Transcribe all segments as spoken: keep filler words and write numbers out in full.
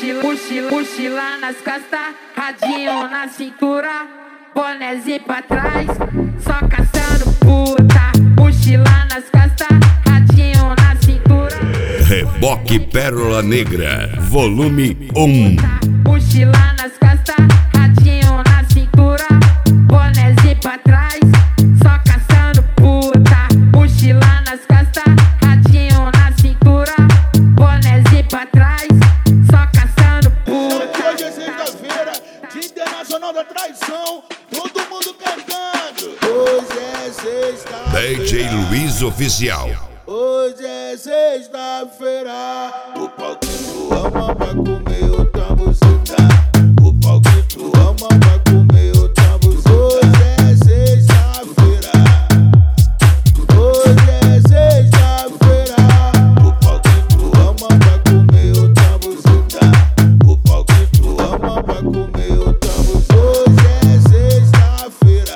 mochila, mochila, mochila nas costas, radinho na cintura, bonezinho pra trás, só caçando puta. Mochila nas costas, radinho na cintura. Reboque Pérola Negra, volume um. Mochila nas costas, radinho na cintura, bonezinho pra trás, só caçando puta. Mochila nas costas, radinho na cintura, bonezinho pra trás, só caçando puta. Hoje é sexta-feira, Dia Internacional da Traição, todo mundo cantando. Hoje é sexta-feira, D J Luiz Oficial. hoje é sexta-feira, o pau que tu ama vai comer o tambo sentar. O pau que tu ama vai comer o tambo sentar. Hoje é sexta-feira, hoje é sexta-feira, o pau que tu ama vai comer o tambo sentar. O pau que tu ama vai comer o tambo sentar. Hoje é sexta-feira,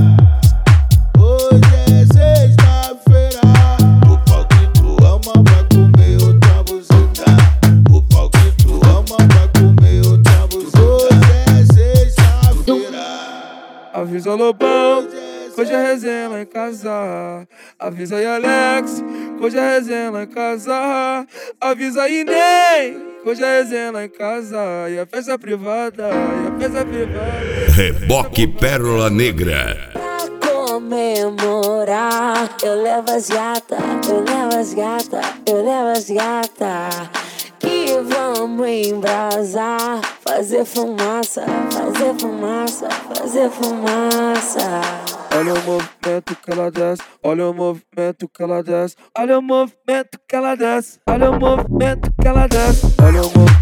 hoje é sexta-feira, o pau que tu ama vai comer o tambo sentar. O pau que tu ama vai comer o tambo sentar. Hoje é sexta-feira. Avisa Lobão, hoje é resenha lá em casa. Avisa aí Alex, hoje é resenha lá em casa. Avisa aí Ney, hoje é resenha lá em casa. E a festa privada, e a festa privada. Reboque Pérola Negra. Pra comemorar, eu levo as gata, eu levo as gata, eu levo as gata. E vamos embrasar, fazer fumaça, fazer fumaça, fazer fumaça. Olha o movimento que ela desce, olha o movimento que ela desce, olha o movimento que ela desce, olha o movimento que ela desce, olha o movimento.